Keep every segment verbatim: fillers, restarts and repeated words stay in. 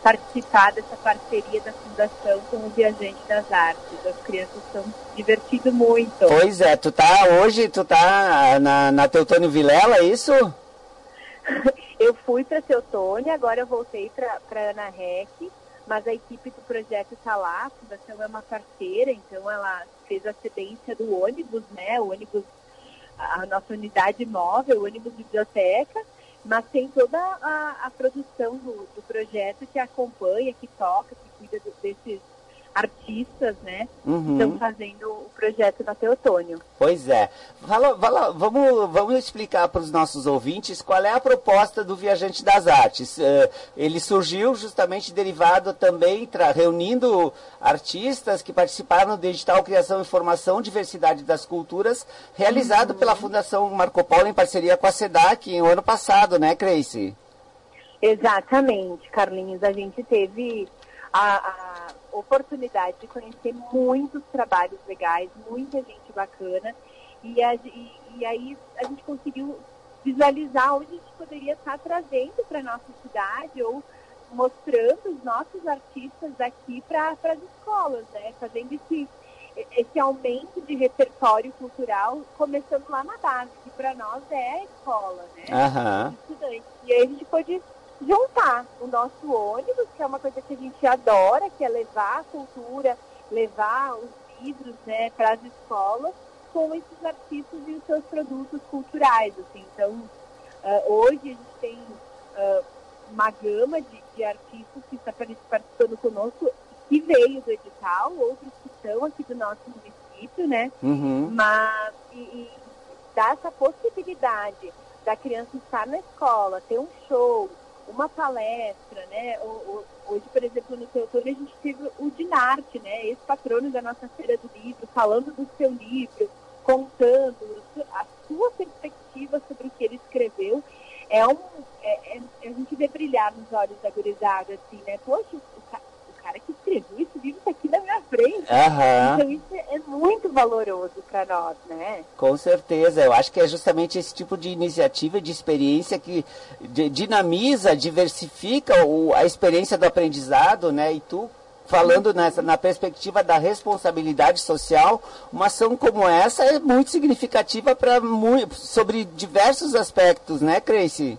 participar dessa parceria da Fundação com o Viajante das Artes. As crianças estão se divertindo muito. Pois é, tu tá hoje, tu tá na, na Teutônio Vilela, é isso? Eu fui para Teutônia, agora eu voltei para Ana Rec, mas a equipe do projeto está lá, a Fundação é uma parceira, então ela fez a cedência do ônibus, né, o ônibus, a nossa unidade móvel, o ônibus biblioteca, mas tem toda a, a produção do, do projeto que acompanha, que toca, que cuida do, desses artistas, né, uhum. que estão fazendo o projeto na Teutônio. Pois é. Fala, fala, vamos, vamos explicar para os nossos ouvintes qual é a proposta do Viajante das Artes. Uh, ele surgiu justamente derivado também, tra, reunindo artistas que participaram do edital Criação, Informação, Diversidade das Culturas, realizado uhum. pela Fundação Marco Polo em parceria com a SEDAC no ano passado, né, Creice? Exatamente, Carlinhos. A gente teve a... a... oportunidade de conhecer muitos trabalhos legais, muita gente bacana, e, a, e, e aí a gente conseguiu visualizar onde a gente poderia estar trazendo para a nossa cidade ou mostrando os nossos artistas aqui para as escolas, né? Fazendo esse, esse aumento de repertório cultural, começando lá na base, que para nós é a escola, né? Uhum. Estudante. E aí a gente pôde juntar o nosso ônibus, que é uma coisa que a gente adora, que é levar a cultura, levar os livros, né, para as escolas, com esses artistas e os seus produtos culturais, assim. Então, uh, hoje a gente tem uh, uma gama de, de artistas que está participando conosco, que veio do edital, outros que estão aqui do nosso município, né, uhum. mas e, e dá essa possibilidade da criança estar na escola, ter um show, uma palestra, né? Hoje, por exemplo, no Teutônio, a gente teve o Dinarte, né? Ex-patrono da nossa Feira do Livro, falando do seu livro, contando a sua perspectiva sobre o que ele escreveu. É um, é, é, a gente vê brilhar nos olhos da gurizada, assim, né? Poxa, o, o cara que escreveu esse livro está aqui na minha frente. Uhum. Então, isso é muito valoroso para nós, né? Com certeza. Eu acho que é justamente esse tipo de iniciativa, de experiência que dinamiza, diversifica o, a experiência do aprendizado, né? E tu, falando nessa, na perspectiva da responsabilidade social, uma ação como essa é muito significativa para sobre diversos aspectos, né, Creice?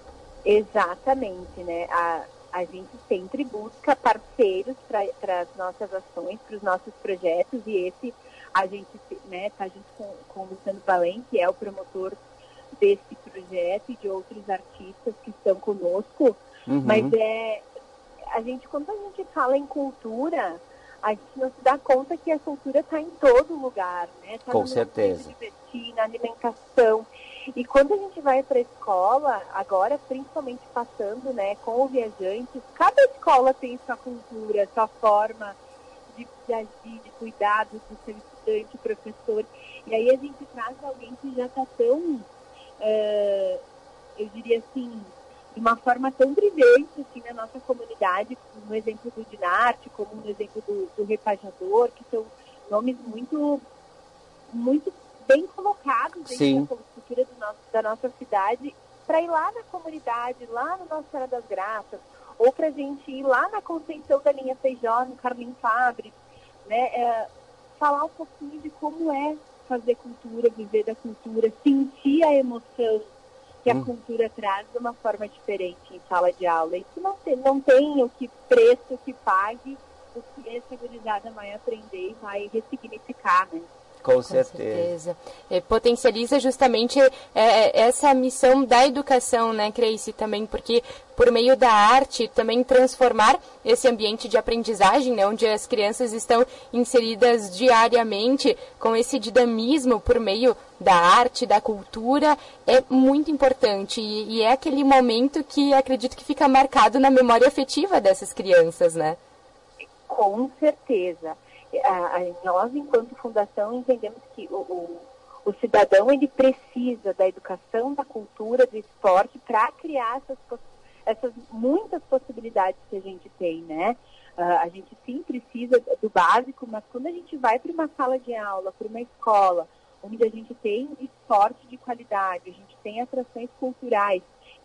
Exatamente, né? A, a gente sempre busca parceiros para as nossas ações, para os nossos projetos, e esse a gente né, tá junto com, com o Luciano Valente, que é o promotor desse projeto e de outros artistas que estão conosco, uhum. mas é a gente, quando a gente fala em cultura, a gente não se dá conta que a cultura está em todo lugar, né? Tá com no certeza. Divertir, na alimentação. E quando a gente vai para a escola, agora principalmente passando, né, com o Viajante, cada escola tem sua cultura, sua forma de, de agir, de cuidado do seu estudante, professor. E aí a gente traz alguém que já está tão, uh, eu diria assim, de uma forma tão brilhante assim, na nossa comunidade, no exemplo do Dinarte, como no exemplo do, do Repajador, que são nomes muito, muito bem colocados dentro da cultura do nosso, da nossa cidade, para ir lá na comunidade, lá no Nossa Senhora das Graças, ou para a gente ir lá na Conceição da Linha Feijó, no Carlinhos Fabre, né, é, falar um pouquinho de como é fazer cultura, viver da cultura, sentir a emoção que a hum. cultura traz de uma forma diferente em sala de aula. Isso não tem, não tem o que preço que pague, o que essa gurizada vai aprender e vai ressignificar, né? Com, Com certeza. certeza. E potencializa justamente é, essa missão da educação, né, Creice, também, porque por meio da arte também transformar esse ambiente de aprendizagem, né, onde as crianças estão inseridas diariamente com esse dinamismo por meio da arte, da cultura, é muito importante e, e é aquele momento que acredito que fica marcado na memória afetiva dessas crianças, né? Com certeza. A, a, nós, enquanto fundação, entendemos que o, o, o cidadão ele precisa da educação, da cultura, do esporte para criar essas, essas muitas possibilidades que a gente tem, né? Uh, a gente sim precisa do básico, mas quando a gente vai para uma sala de aula, para uma escola, onde a gente tem esporte de qualidade, a gente tem atrações culturais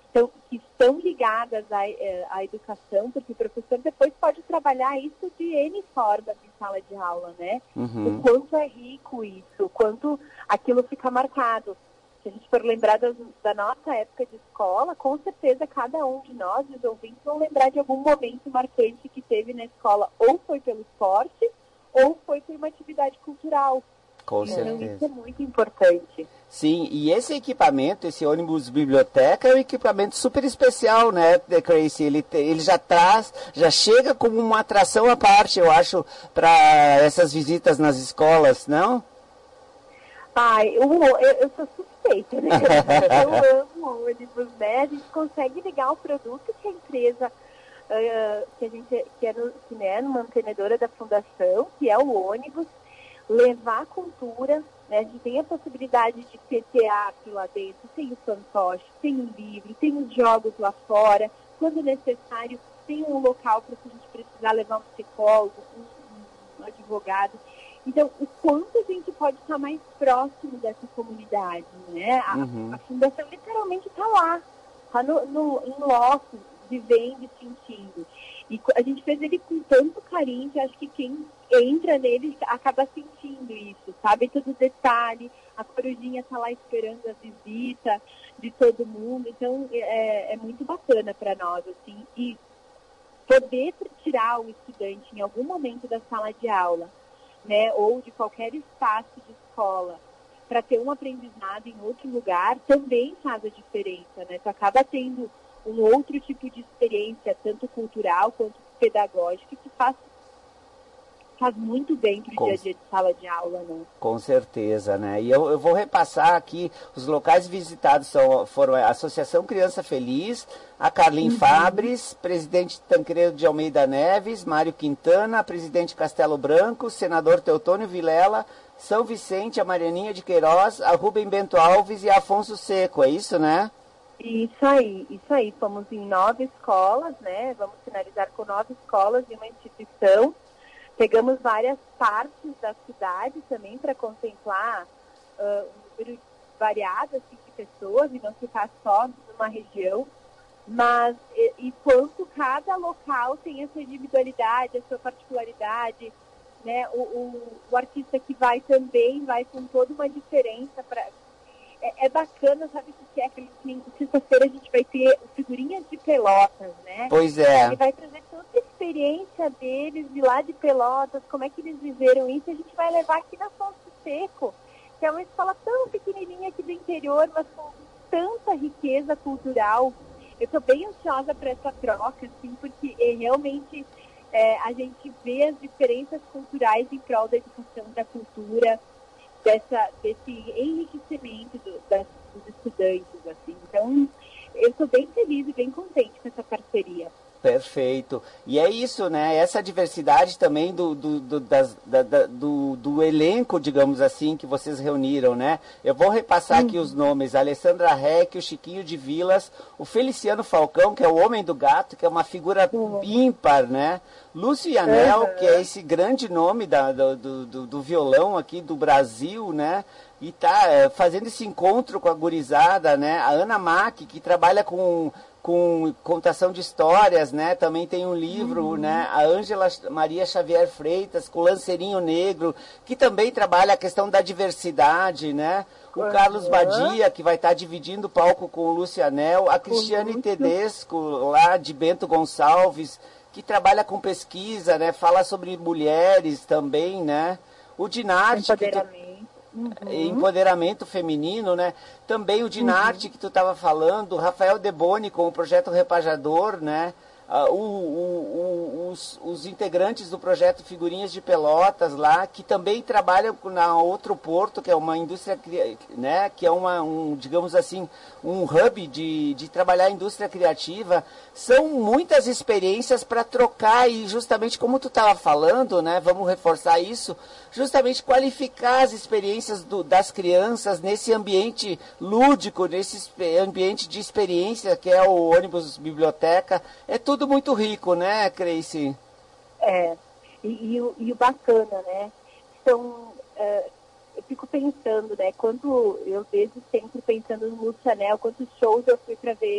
estão, que estão ligadas à, à educação, porque o professor depois pode trabalhar isso de N formas em sala de aula, né? Uhum. O quanto é rico isso, o quanto aquilo fica marcado. Se a gente for lembrar das, da nossa época de escola, com certeza cada um de nós, os ouvintes, vão lembrar de algum momento marcante que teve na escola, ou foi pelo esporte, ou foi por uma atividade cultural. Com então, certeza. Isso é muito importante. Sim, e esse equipamento, esse ônibus biblioteca, é um equipamento super especial, né, Crazy? Ele, ele já traz, já chega como uma atração à parte, eu acho, para essas visitas nas escolas, não? Ai, eu, eu, eu sou suspeita, né? Eu amo ônibus, né? A gente consegue ligar o produto que a empresa, uh, que a gente que é, no, que é mantenedora da fundação, que é o ônibus, levar a cultura, né? A gente tem a possibilidade de ter teatro lá dentro, tem o fantoche, tem o livro, tem os jogos lá fora, quando necessário, tem um local para se a gente precisar levar um psicólogo, um, um advogado. Então, o quanto a gente pode estar mais próximo dessa comunidade, né? A, uhum. a fundação literalmente está lá, está no, no, em loco, vivendo e sentindo. E a gente fez ele com tanto carinho que acho que quem entra nele acaba sentindo isso, sabe? Todo detalhe, a corujinha está lá esperando a visita de todo mundo. Então, é, é muito bacana para nós, assim. E poder tirar o estudante em algum momento da sala de aula, né, ou de qualquer espaço de escola, para ter um aprendizado em outro lugar, também faz a diferença, né? Tu acaba tendo um outro tipo de experiência, tanto cultural quanto pedagógica, que faz, faz muito bem para o dia a dia de sala de aula, né? Com certeza, né? E eu, eu vou repassar aqui, os locais visitados são, foram a Associação Criança Feliz, a Carlin uhum. Fabres, presidente Tancredo de Almeida Neves, Mário Quintana, presidente Castelo Branco, senador Teotônio Vilela, São Vicente, a Marianinha de Queiroz, a Rubem Bento Alves e a Afonso Seco, é isso, né? Isso aí, isso aí. Fomos em nove escolas, né? Vamos finalizar com nove escolas e uma instituição. Pegamos várias partes da cidade também para contemplar uh, um número variado assim, de pessoas e não ficar só numa região. Mas, e, e quanto cada local tem a sua individualidade, a sua particularidade, né? O, o, o artista que vai também vai com toda uma diferença. Pra, é, é bacana, sabe o que é? Que sexta-feira a gente vai ter figurinhas de Pelotas, né? Pois é. Ele vai trazer toda a experiência deles de lá de Pelotas, como é que eles viveram isso, a gente vai levar aqui na Afonso Seco, que é uma escola tão pequenininha aqui do interior, mas com tanta riqueza cultural. Eu estou bem ansiosa para essa troca, assim, porque é, realmente é, a gente vê as diferenças culturais em prol da educação, da cultura, dessa, desse enriquecimento do, das, dos estudantes, assim. Então, eu estou bem feliz e bem contente com essa parceria. Perfeito. E é isso, né? Essa diversidade também do, do, do, das, da, da, do, do elenco, digamos assim, que vocês reuniram, né? Eu vou repassar uhum. aqui os nomes. A Alessandra Reck, o Chiquinho de Vilas, o Feliciano Falcão, que é o Homem do Gato, que é uma figura uhum. ímpar, né? Lúcio Yanel, uhum. que é esse grande nome da, do, do, do violão aqui do Brasil, né? E tá é, fazendo esse encontro com a gurizada, né? A Ana Mack, que trabalha com... com contação de histórias, né? Também tem um livro, uhum. né? A Ângela Maria Xavier Freitas, com o Lanceirinho Negro, que também trabalha a questão da diversidade, né? O uhum. Carlos Badia, que vai estar dividindo o palco com o Lucianel, a Cristiane uhum. Tedesco, lá de Bento Gonçalves, que trabalha com pesquisa, né? Fala sobre mulheres também, né? O Dinarte, que tu... Uhum. empoderamento feminino, né? Também o Dinarte, uhum. que tu estava falando, o Rafael Deboni com o projeto Repajador, né? Uh, o, o, o, os, os integrantes do projeto Figurinhas de Pelotas lá, que também trabalham na Outro Porto, que é uma indústria, né? Que é uma, um, digamos assim, um hub de, de trabalhar a indústria criativa. São muitas experiências para trocar e justamente como tu estava falando, né? Vamos reforçar isso, justamente qualificar as experiências do, das crianças nesse ambiente lúdico, nesse ambiente de experiência que é o ônibus biblioteca. É tudo muito rico, né, Crazy? É, e, e, o, e o bacana, né? Então, uh, eu fico pensando, né, quando eu desde sempre pensando no Lucianel, quantos shows eu fui para ver ele,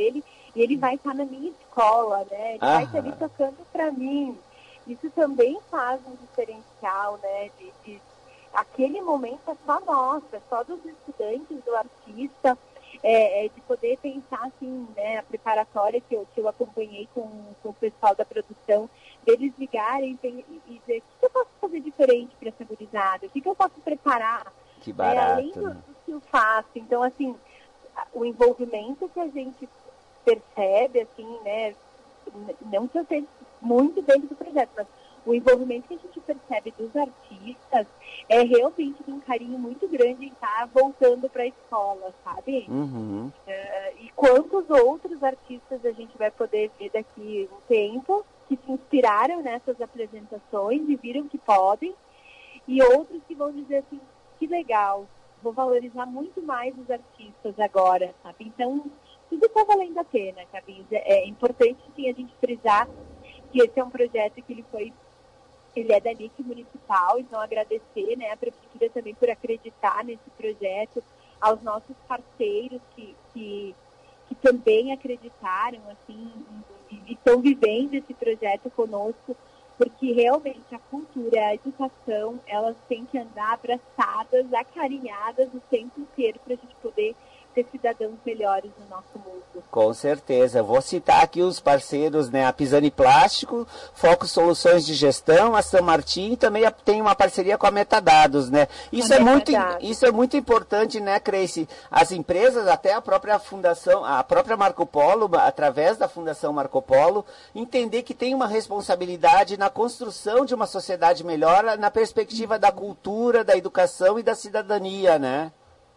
e ele vai estar na minha escola, né? Ele Aham. vai estar ali tocando para mim. Isso também faz um diferencial, né? De, de, aquele momento é só nosso, é só dos estudantes, do artista, é, é de poder pensar assim, né? A preparatória que eu, que eu acompanhei com, com o pessoal da produção, deles ligarem e, e dizer, o que eu posso fazer diferente para essa gurizada? O que, que eu posso preparar? Que barato, é, além do, né? do que eu faço. Então, assim, o envolvimento que a gente percebe, assim, né? Não que eu seja muito dentro do projeto, mas o envolvimento que a gente percebe dos artistas é realmente de um carinho muito grande em estar voltando para a escola, sabe? Uhum. Uh, e quantos outros artistas a gente vai poder ver daqui um tempo que se inspiraram nessas apresentações e viram que podem, e outros que vão dizer assim, que legal, vou valorizar muito mais os artistas agora, sabe? Então, tudo está valendo a pena, Cabins. É, é importante, sim, a gente frisar que esse é um projeto que ele foi, ele é da N I C municipal, então agradecer, né, a prefeitura também por acreditar nesse projeto, aos nossos parceiros que, que, que também acreditaram, assim, e, e estão vivendo esse projeto conosco, porque realmente a cultura, a educação, elas têm que andar abraçadas, acarinhadas o tempo inteiro para a gente poder ser cidadãos melhores no nosso mundo. Com certeza. Vou citar aqui os parceiros, né? A Pisani Plástico, Foco Soluções de Gestão, a São Martim, e também tem uma parceria com a Metadados, né? Isso, é muito, isso é muito importante, né, Creice? As empresas, até a própria fundação, a própria Marco Polo, através da Fundação Marco Polo, entender que tem uma responsabilidade na construção de uma sociedade melhor, na perspectiva da cultura, da educação e da cidadania, né?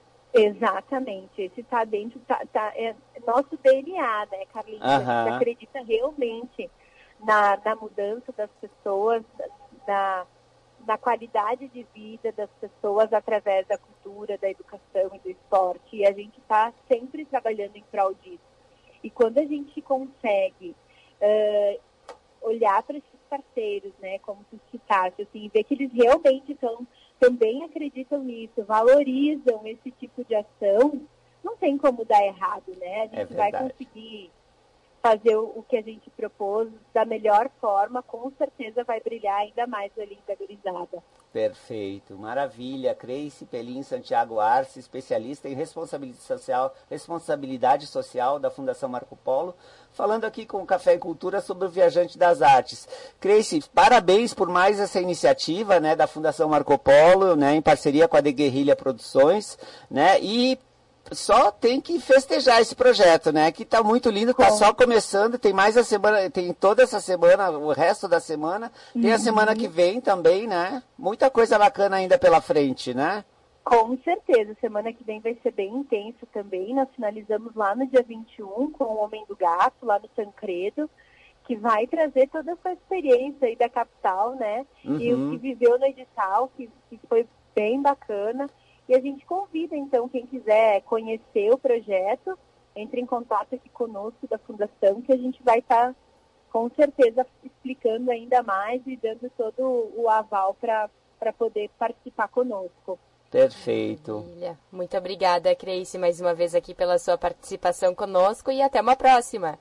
Exatamente, esse está dentro, tá, tá, é nosso D N A, né, Carlinhos? Uhum. A gente acredita realmente na, na mudança das pessoas, na, na qualidade de vida das pessoas através da cultura, da educação e do esporte, e a gente está sempre trabalhando em prol disso. E quando a gente consegue uh, olhar para esses parceiros, né, como tu citaste, assim, ver que eles realmente estão também acreditam nisso, valorizam esse tipo de ação, não tem como dar errado, né? A gente é vai conseguir fazer o, o que a gente propôs da melhor forma, com certeza vai brilhar ainda mais ali da gurizada. Perfeito, maravilha. Creice Pelim Santiago Arce, especialista em responsabilidade social, responsabilidade social da Fundação Marco Polo, falando aqui com o Café e Cultura sobre o Viajante das Artes. Creice, parabéns por mais essa iniciativa, né, da Fundação Marco Polo, né, em parceria com a De Guerrilha Produções, né, e só tem que festejar esse projeto, né? Que tá muito lindo, tá só começando, tem mais a semana, tem toda essa semana, o resto da semana, tem uhum. a semana que vem também, né? Muita coisa bacana ainda pela frente, né? Com certeza, semana que vem vai ser bem intenso também. Nós finalizamos lá no dia vinte e um com o Homem do Gato, lá no Tancredo, que vai trazer toda essa experiência aí da capital, né? Uhum. E o que viveu no edital, que, que foi bem bacana. E a gente convida, então, quem quiser conhecer o projeto, entre em contato aqui conosco da Fundação, que a gente vai estar, com certeza, explicando ainda mais e dando todo o aval para poder participar conosco. Perfeito. Maravilha. Muito obrigada, Creice, mais uma vez aqui pela sua participação conosco e até uma próxima.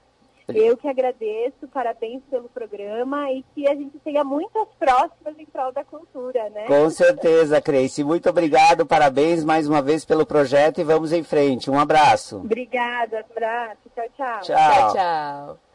Eu que agradeço, parabéns pelo programa e que a gente tenha muitas próximas em prol da cultura, né? Com certeza, Creice. Muito obrigado, parabéns mais uma vez pelo projeto e vamos em frente. Um abraço. Obrigada, abraço. Tchau, tchau. Tchau, tchau. tchau.